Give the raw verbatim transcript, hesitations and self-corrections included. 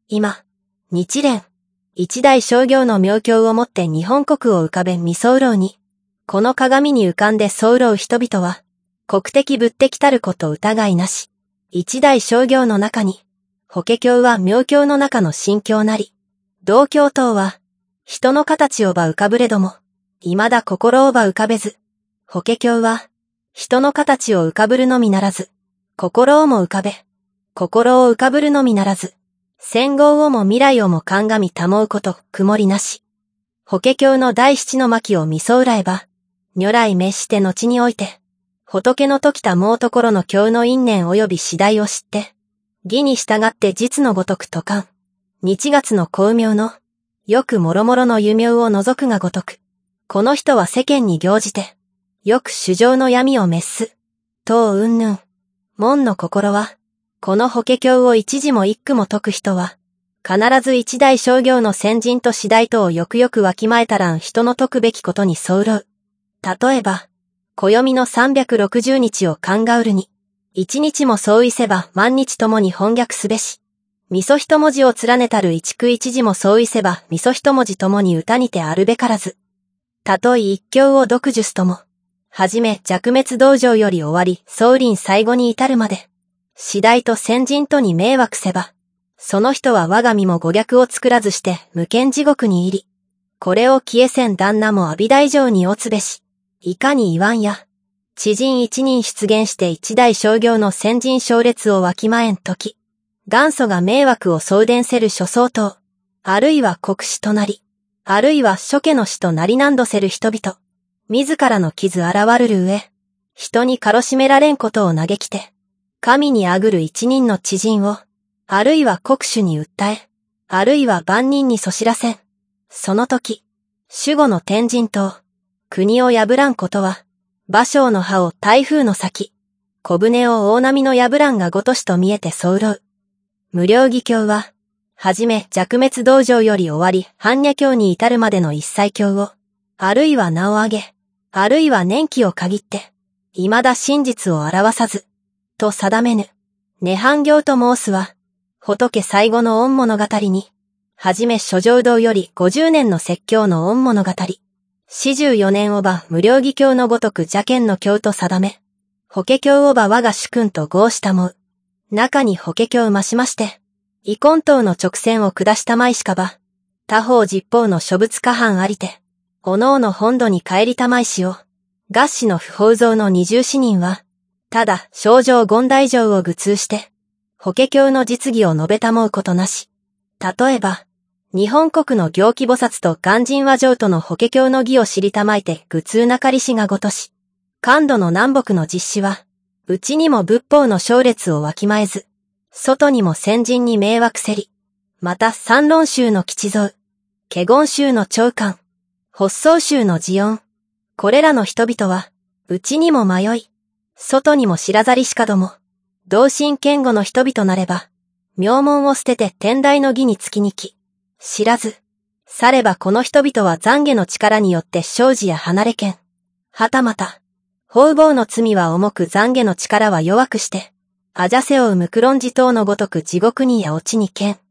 今、日蓮、一代商業の妙境をもって日本国を浮かべ見候に、この鏡に浮かんで候う人々は、国的仏的たること疑いなし。一代商業の中に、法華経は妙境の中の心境なり、道教等は、人の形をば浮かぶれども、未だ心をば浮かべず、法華経は、人の形を浮かぶるのみならず、心をも浮かべ、心を浮かぶるのみならず、戦後をも未来をも鑑み保うこと、曇りなし。法華経の第七の巻を見そうらえば、如来滅して後において、仏の説きたもうところの経の因縁及び次第を知って、義に従って実のごとくとかん、日月の光明の、よくもろもろの異名を除くがごとく、この人は世間に行じて、よく主情の闇を滅す、等云々。門の心は、この法華経を一字も一句も解く人は、必ず一代商業の先人と次第とをよくよくわきまえたらん人の解くべきことに候う。例えば、暦のさんびゃくろくじゅうにちを鑑うるに、一日も相違せば万日ともに翻逆すべし。味噌一文字を連ねたる一句一字も相違せば味噌一文字ともに歌にてあるべからず。たとえ一経を読述すとも、はじめ弱滅道場より終わり宗林最後に至るまで、次第と先人とに迷惑せば、その人は我が身も誤逆を作らずして無間地獄に入り、これを消えせん旦那も阿弥陀城におつべし。いかに言わんや、知人一人出現して一代商業の先人賞列をわきまえんとき、元祖が迷惑を送電せる諸相当、あるいは国死となり、あるいは諸家の死となりなんどせる人々、自らの傷現るる上、人に軽しめられんことを嘆きて、神にあぐる一人の知人を、あるいは国主に訴え、あるいは万人にそしらせん。その時、守護の天神と、国を破らんことは、芭蕉の葉を台風の先、小舟を大波の破らんがごとしと見えて候う。無量義経は、はじめ弱滅道場より終わり般若経に至るまでの一切経を、あるいは名を挙げ、あるいは年期を限って、未だ真実を表さず、と定めぬ。涅槃経と申すは、仏最後の御物語に、はじめ諸浄土よりごじゅうねんの説教の御物語。四十四年をば無量義経のごとく邪見の経と定め、法華経をば我が主君と合したもう。中に法華経を増しまして、遺根等の直線を下したまいしかば、他方実法の諸仏過半ありて、おのおの本土に帰りたまいしを、合祀の不法蔵の二十四人は、ただ正常権大乗を愚通して、法華経の実義を述べたもうことなし。例えば、日本国の行基菩薩と鑑真和上との法華経の義を知りたまえて愚通なかりしがごとし、関土の南北の実施は、うちにも仏法の勝列をわきまえず、外にも先人に迷惑せり、また三論宗の吉蔵、華厳宗の長官、発想宗の祇園、これらの人々は、うちにも迷い、外にも知らざりしかども、同心堅固の人々なれば、名門を捨てて天台の義につきにき、知らず、さればこの人々は懺悔の力によって生じや離れけん。はたまた、方々の罪は重く懺悔の力は弱くして、アジャセを生むクロンジ等のごとく地獄にや落ちにけん。